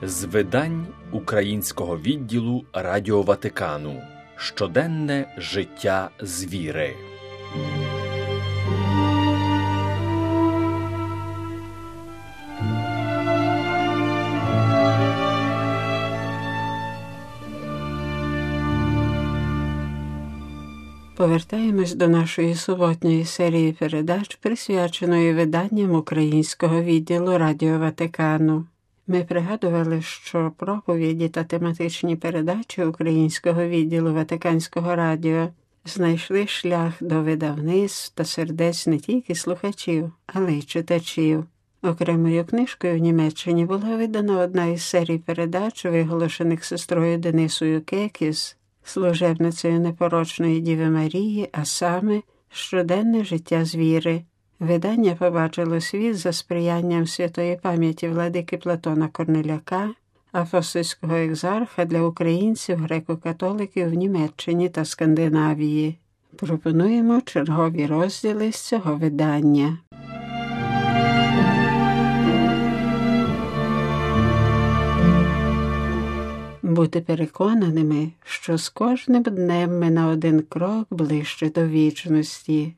З видань українського відділу Радіо Ватикану. Щоденне життя з віри. Повертаємось до нашої суботньої серії передач, присвяченої виданням українського відділу Радіо Ватикану. Ми пригадували, що проповіді та тематичні передачі українського відділу Ватиканського радіо знайшли шлях до видавництв та сердець не тільки слухачів, але й читачів. Окремою книжкою в Німеччині була видана одна із серій передач, виголошених сестрою Денисою Кекіс, служебницею непорочної Діви Марії, а саме «Щоденне життя з віри». Видання побачило світ за сприянням святої пам'яті владики Платона Корнеляка, апостольського екзарха для українців, греко-католиків в Німеччині та Скандинавії. Пропонуємо чергові розділи з цього видання. Бути переконаними, що з кожним днем ми на один крок ближче до вічності.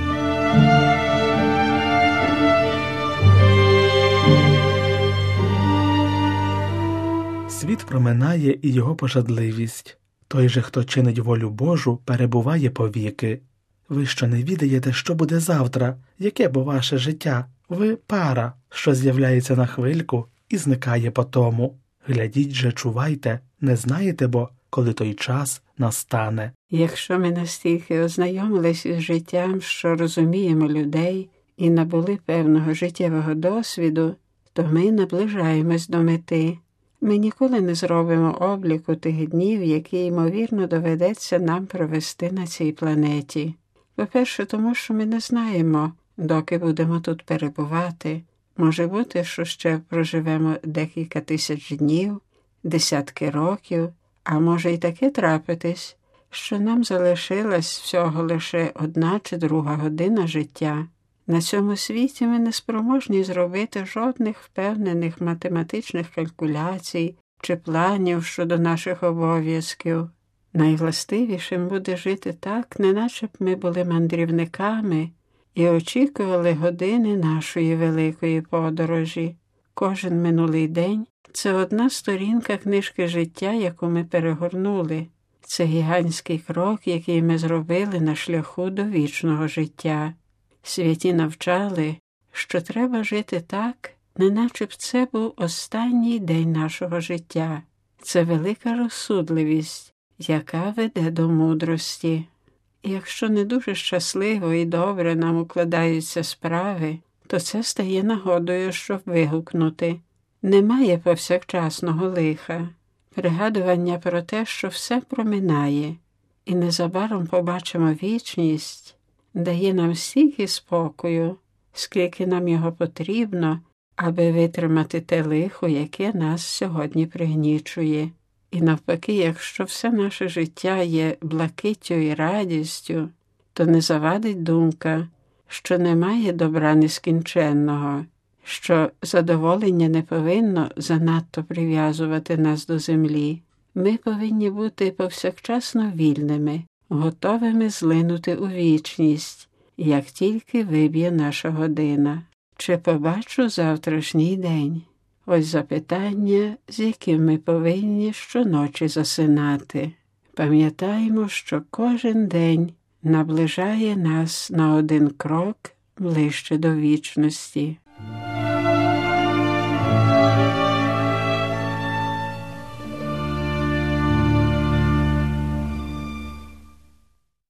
Світ проминає і його пожадливість. Той же, хто чинить волю Божу, перебуває повіки. Ви що не відаєте, що буде завтра, яке бо ваше життя? Ви пара, що з'являється на хвильку і зникає потому. Глядіть же, чувайте, не знаєте бо, коли той час настане. Якщо ми настільки ознайомились із життям, що розуміємо людей і набули певного життєвого досвіду, то ми наближаємось до мети. Ми ніколи не зробимо обліку тих днів, які, ймовірно, доведеться нам провести на цій планеті. По-перше, тому що ми не знаємо, доки будемо тут перебувати. Може бути, що ще проживемо декілька тисяч днів, десятки років, а може й таке трапитись, що нам залишилась всього лише 1 чи 2 година життя. На цьому світі ми не спроможні зробити жодних впевнених математичних калькуляцій чи планів щодо наших обов'язків. Найвластивішим буде жити так, неначе б ми були мандрівниками і очікували години нашої великої подорожі. Кожен минулий день – це одна сторінка книжки життя, яку ми перегорнули. Це гігантський крок, який ми зробили на шляху до вічного життя. Святі навчали, що треба жити так, неначе б це був останній день нашого життя. Це велика розсудливість, яка веде до мудрості. Якщо не дуже щасливо і добре нам укладаються справи, то це стає нагодою, щоб вигукнути. Немає повсякчасного лиха. Пригадування про те, що все проминає, і незабаром побачимо вічність, дає нам стільки спокою, скільки нам його потрібно, аби витримати те лихо, яке нас сьогодні пригнічує. І навпаки, якщо все наше життя є блакиттю і радістю, то не завадить думка, що немає добра нескінченного, що задоволення не повинно занадто прив'язувати нас до землі. Ми повинні бути повсякчасно вільними, готовими злинути у вічність, як тільки виб'є наша година. Чи побачу завтрашній день? Ось запитання, з яким ми повинні щоночі засинати. Пам'ятаємо, що кожен день наближає нас на 1 крок ближче до вічності.